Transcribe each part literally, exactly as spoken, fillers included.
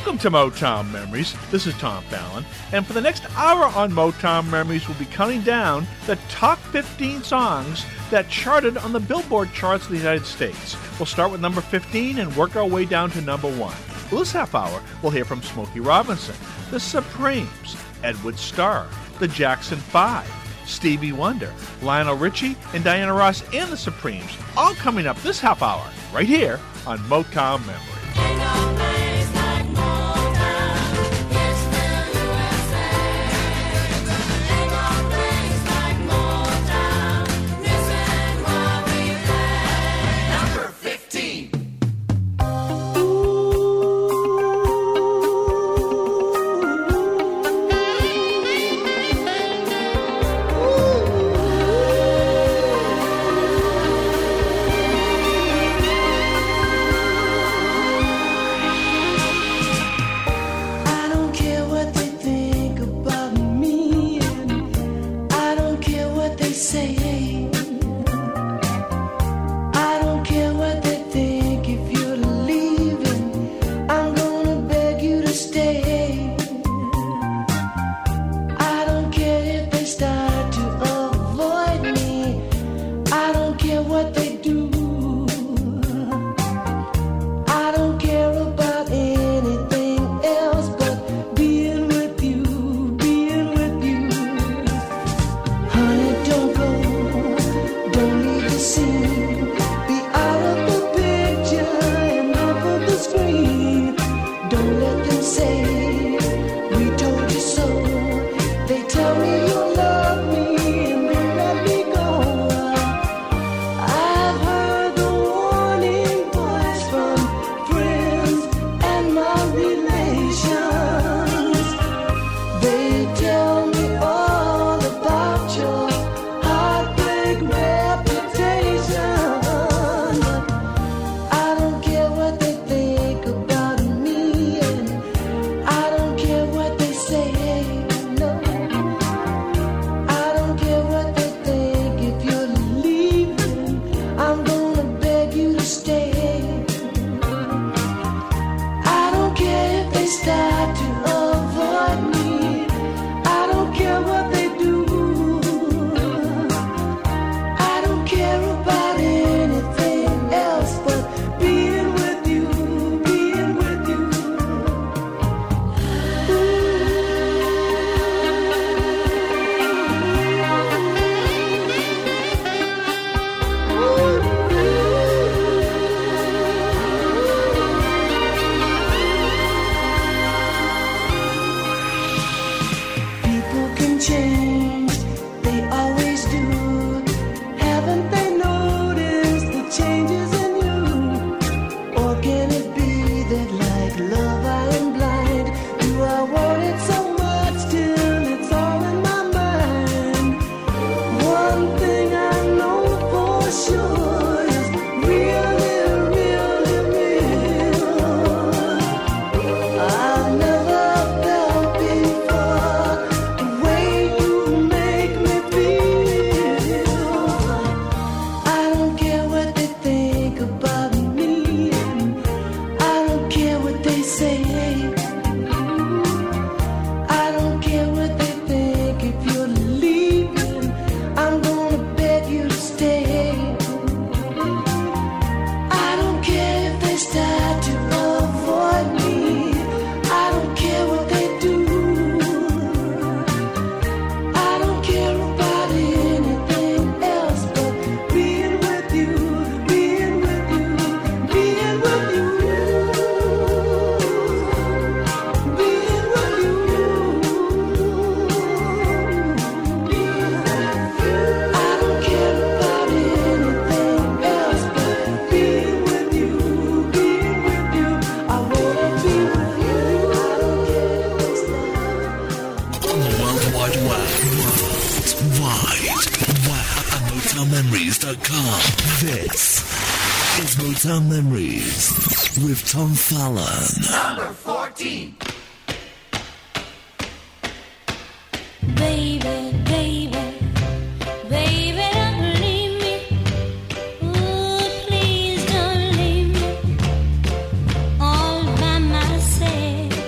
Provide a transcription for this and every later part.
Welcome to Motown Memories. This is Tom Fallon, and for the next hour on Motown Memories, we'll be counting down the top fifteen songs that charted on the Billboard charts of the United States. We'll start with number fifteen and work our way down to number one. Well, this half hour, we'll hear from Smokey Robinson, the Supremes, Edward Starr, the Jackson Five, Stevie Wonder, Lionel Richie, and Diana Ross and the Supremes, all coming up this half hour, right here on Motown Memories. Motown Memories with Tom Fallon. Number fourteen. Baby, baby, baby, don't leave me. Ooh, please don't leave me all by myself.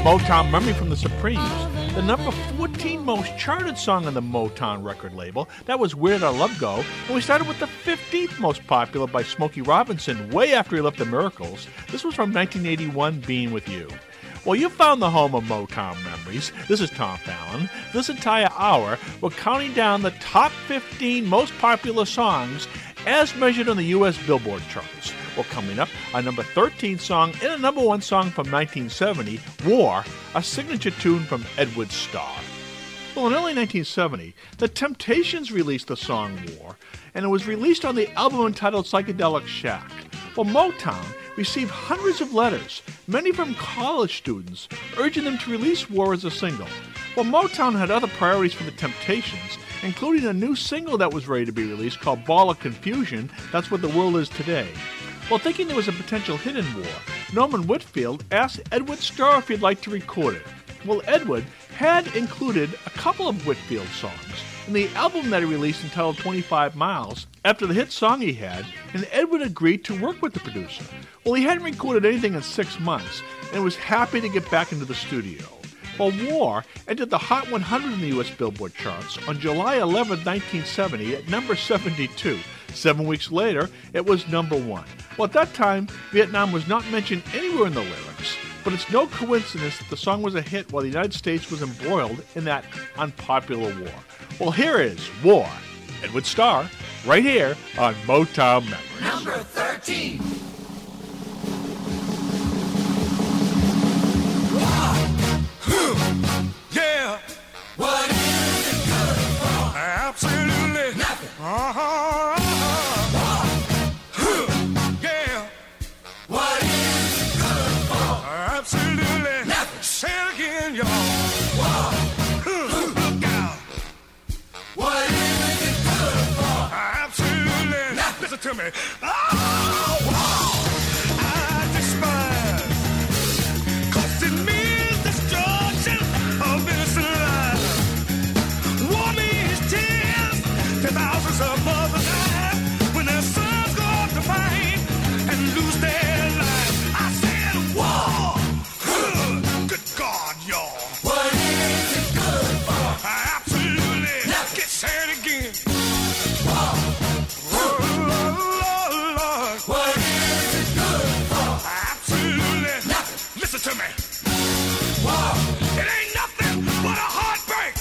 Motown Memory from the Supremes, the number fourteen most charted song on the Motown record label. That was Where Did Our Love Go? And we started with the fifteenth most popular by Smokey Robinson, way after he left the Miracles. This was from nineteen eighty-one, Being With You. Well, you found the home of Motown memories. This is Tom Fallon. This entire hour, we're counting down the top fifteen most popular songs as measured on the U S Billboard charts. Well, coming up, a number thirteen song and a number one song from nineteen seventy, War, a signature tune from Edward Starr. Well, in early nineteen seventy, The Temptations released the song War, and it was released on the album entitled Psychedelic Shack. Well, Motown received hundreds of letters, many from college students, urging them to release War as a single. Well, Motown had other priorities for The Temptations, including a new single that was ready to be released called Ball of Confusion, That's What the World Is Today. Well, thinking there was a potential hit in War, Norman Whitfield asked Edward Starr if he'd like to record it. Well, Edward had included a couple of Whitfield songs in the album that he released entitled twenty-five miles after the hit song he had, and Edward agreed to work with the producer. Well, he hadn't recorded anything in six months and was happy to get back into the studio. Well, War entered the Hot one hundred in the U S Billboard charts on July eleventh, nineteen seventy at number seventy-two. Seven weeks later, it was number one. Well, at that time, Vietnam was not mentioned anywhere in the lyrics, but it's no coincidence that the song was a hit while the United States was embroiled in that unpopular war. Well, here is War, Edward Starr, right here on Motown Memories. Number thirteen. Yeah. What is it good for? Absolutely Nothing. Uh-huh. Yeah. What is it good for? Absolutely Nothing. Say it again, y'all. War. Look out. What is it good for? Absolutely Nothing. Listen to me. Oh, wow. I despise. 'Cause it means destruction of innocent lives. War means tears to thousands of mothers die when their sons go off to fight and lose their lives. I said war. Good God, y'all. What is it good for? Absolutely. Nothing. Get said again. War. Oh, Lord, Lord. What is it good for? Absolutely. Nothing. Listen to me. War. It ain't nothing but a heartbreak.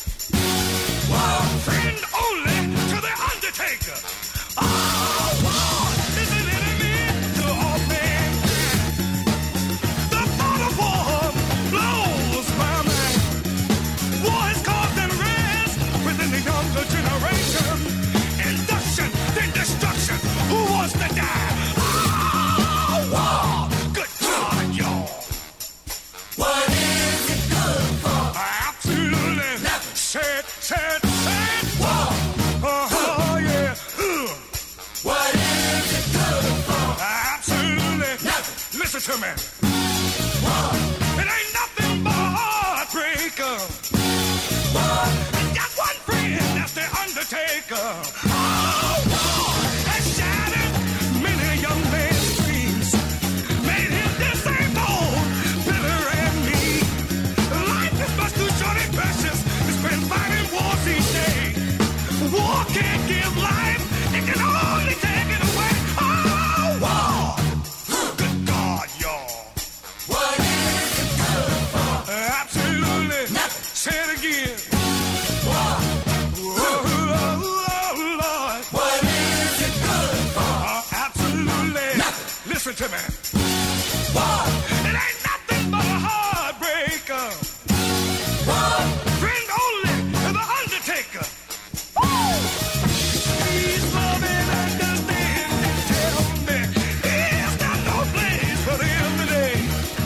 War. Friend only to the undertaker. Oh, war is an enemy to all mankind. The thought of war blows my mind. War has caused unrest within the younger generation. Induction, then destruction. Who wants to die? Oh, war. Good God, y'all. What is it good for? Absolutely. Nothing. Said, said, said. War. Oh, yeah. Ugh. What is it good for? Absolutely. Nothing. Listen to me. War. It ain't nothing but a heartbreaker. War. Got one friend, that's the undertaker. Oh, war has shattered many young men's dreams. Made him disabled, bitter and mean. Life is much too short and precious to spend fighting wars each day. War can't give life, it can only take it away. Oh, war! Good God, y'all. What is it good for? Absolutely. Nothing. Say it again. War. Oh, oh, oh, Lord. What is it good for? Oh, absolutely. Nothing. Listen to me. War. It ain't nothing but a heartbreaker. War. Friend only to the undertaker. Woo! Please love and understand and tell me he's got no place for them today.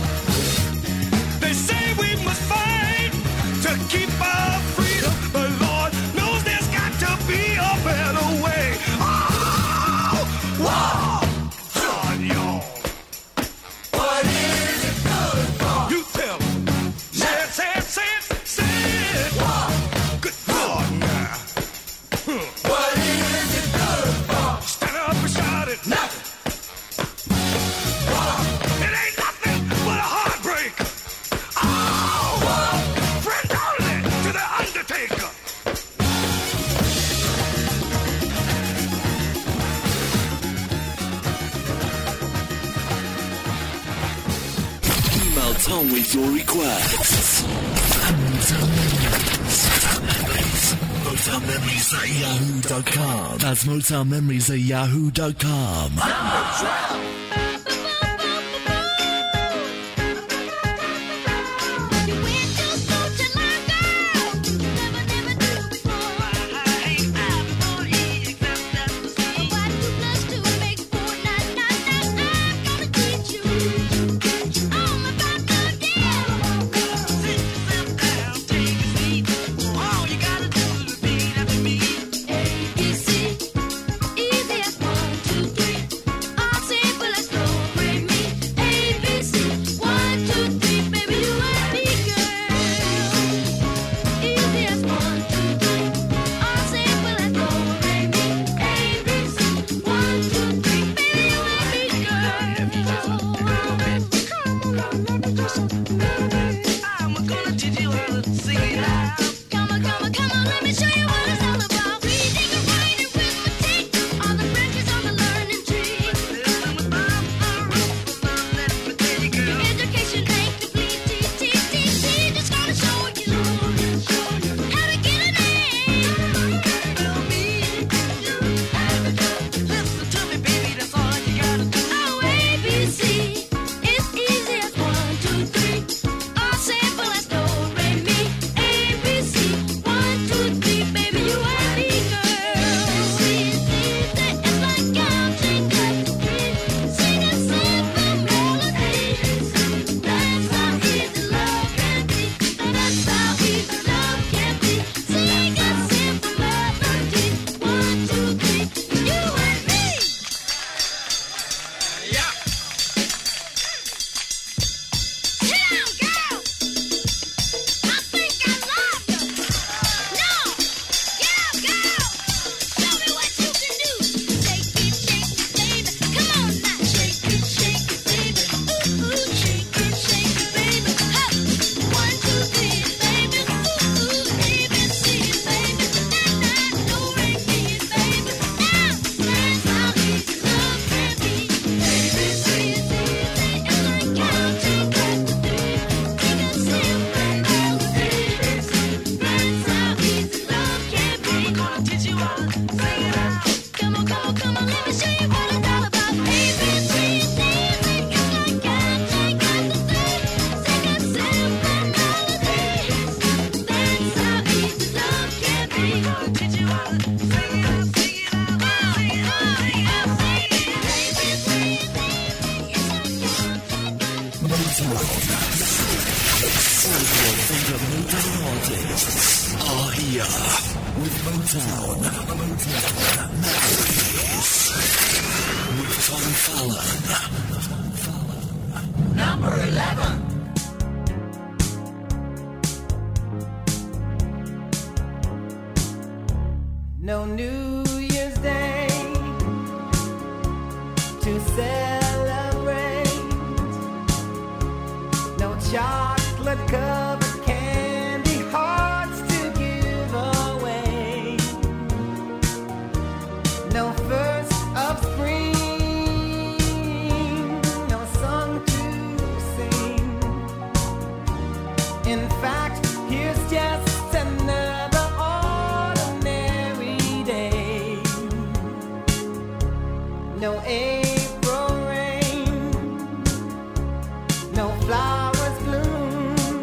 They say we must fight to keep our freedom, but Lord knows there's got to be a better way. Oh, wow! God, y'all. on with your requests. And Motown Memories. Motown Memories at yahoo dot com. That's Motown Memories at yahoo dot com. No New Year's Day to celebrate. No chocolate covered candy hearts to give away. No first of spring, no song to sing. In fact, here's just another ordinary day. No April rain, no flowers bloom,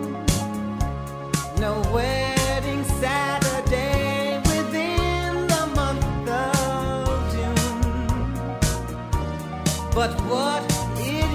no wedding Saturday within the month of June. But what it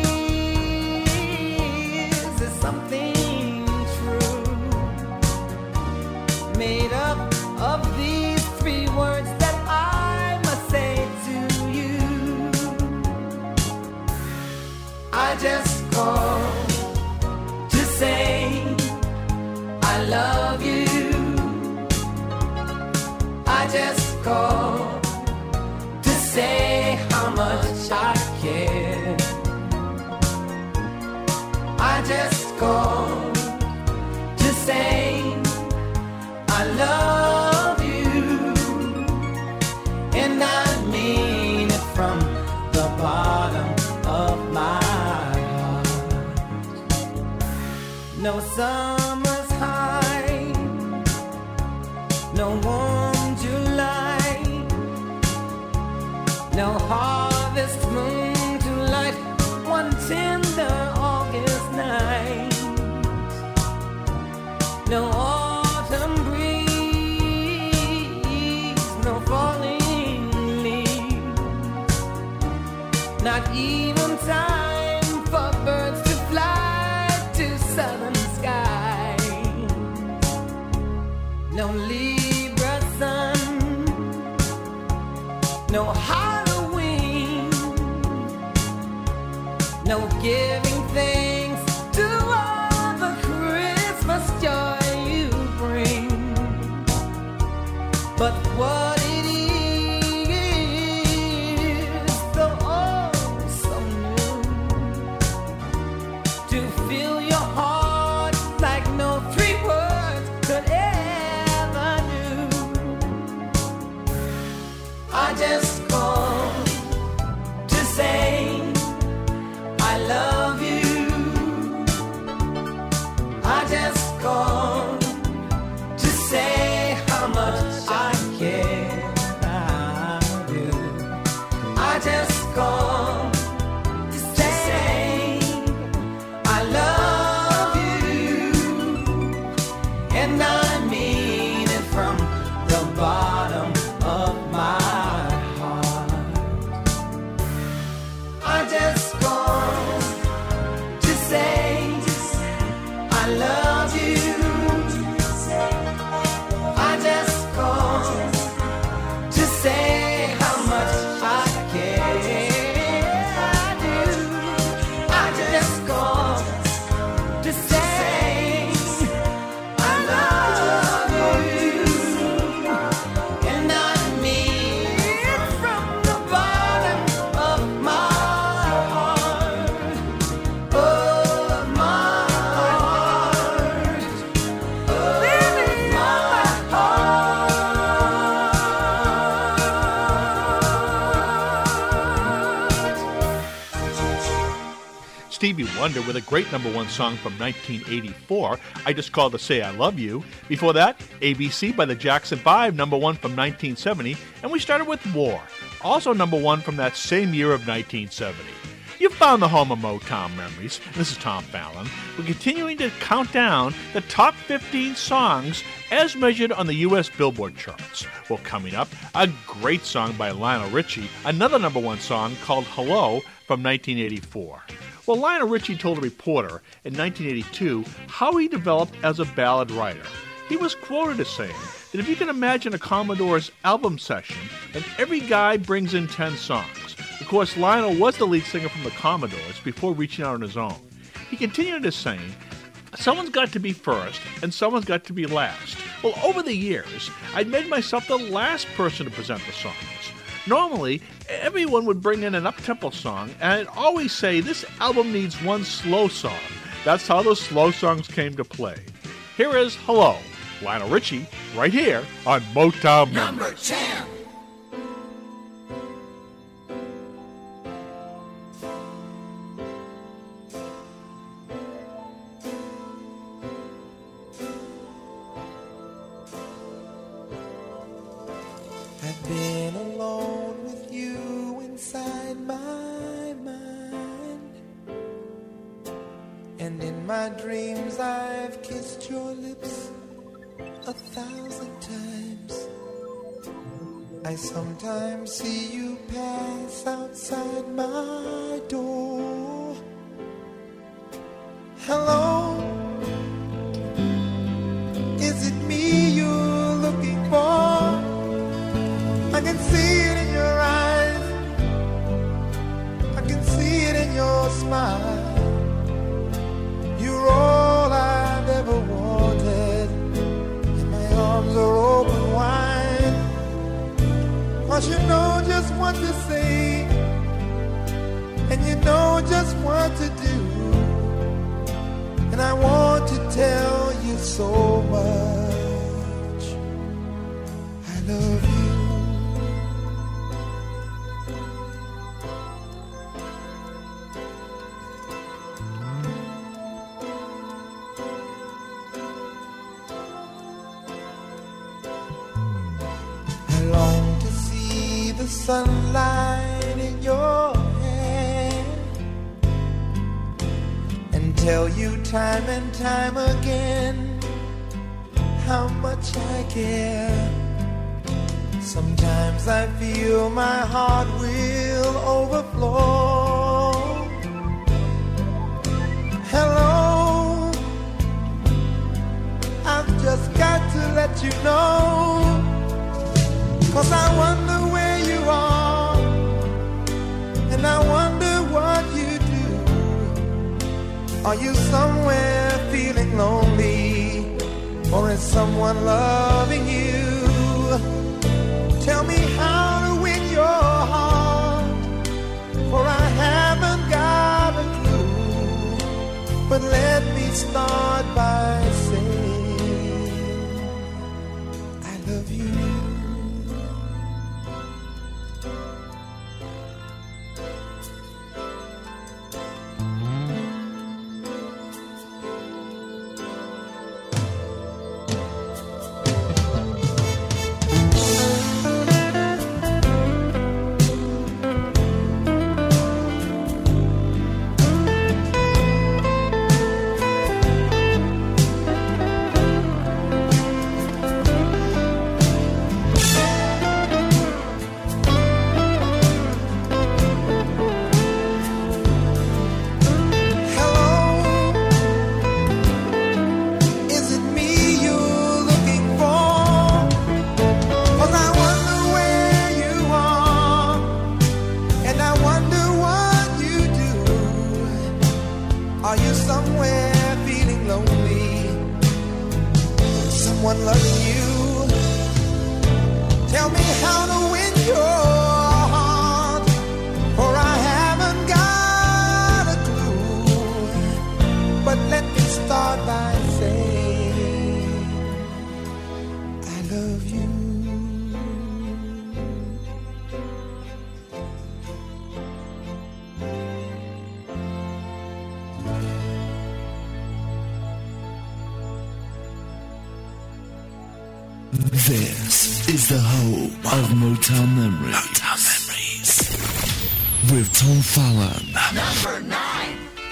is is something true, made up of these three words that I must say to you. I just called to say I love you. I just called to say how much I care. I just called to say I love you, and I mean it from the bottom of my heart. No harvest moon to light one tender August night. No autumn breeze, no falling leaves, not even time for birds to fly to southern skies. No Libra sun, no Halloween, no giving thanks to all the Christmas joy you bring. But what it is, though oh so new, to fill your heart like no three words could ever do. I just called to say I love you. I just called to say how much I care. I do. I just called to say I love you, and I mean it from the bottom of my heart. I just called to say I love you. I just called to say how much I care. I do. I just called to say I love you, and I mean it from the bottom of my heart. Oh, my heart. Oh, my heart. Stevie Wonder with a great number one song from nineteen eighty-four, I Just Called to Say I Love You. Before that, A B C by the Jackson five, number one from nineteen seventy, and we started with War, also number one from that same year of nineteen seventy. You've found the home of Motown Memories. This is Tom Fallon. We're continuing to count down the top fifteen songs as measured on the U S Billboard charts. Well, coming up, a great song by Lionel Richie, another number one song called Hello from nineteen eighty-four. Well, Lionel Richie told a reporter in nineteen eighty-two how he developed as a ballad writer. He was quoted as saying that if you can imagine a Commodore's album session and every guy brings in ten songs. Of course, Lionel was the lead singer from the Commodores before reaching out on his own. He continued as saying, someone's got to be first and someone's got to be last. Well, over the years, I'd made myself the last person to present the songs. Normally, everyone would bring in an up-tempo song, and I'd always say, this album needs one slow song. That's how those slow songs came to play. Here is Hello, Lionel Richie, right here on Motown Memories. Number ten. I've been alone with you inside my mind, and in my dreams I've kissed your lips a thousand times. I sometimes see you pass outside my door. Hello, is it me you're looking for? I can see it in your eyes, I can see it in your smile. You're all I've ever wanted, and my arms are open wide. 'Cause you know just what to say, and you know just what to do, and I want to tell you so much I love you. I long to see the the sunlight in your hand and tell you time and time again how much I care. Sometimes I feel my heart will overflow. Hello, I've just got to let you know, 'cause I wonder where you are, and I wonder what you do. Are you somewhere feeling lonely, or is someone loving you? Tell me how to win your heart, for I haven't got a clue. But let me start by saying I love you. This is the home of Motown Memories. Motown Memories. With Tom Fallon. Number nine.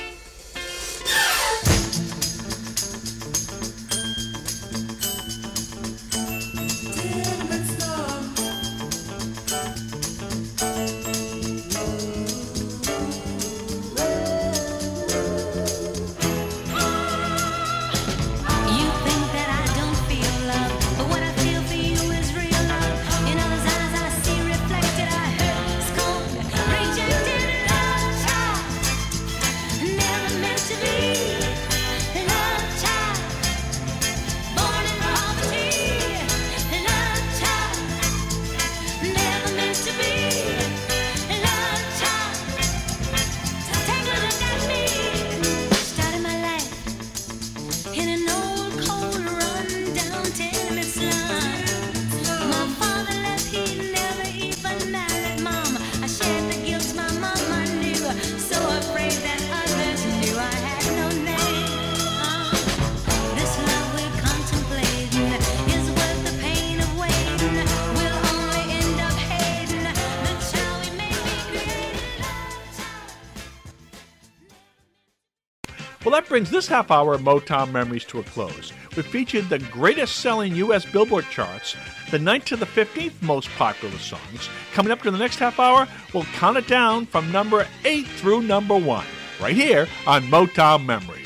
Well, that brings this half hour of Motown Memories to a close. We featured the greatest selling U S Billboard charts, the ninth to the fifteenth most popular songs. Coming up to the next half hour, we'll count it down from number eight through number one, right here on Motown Memories.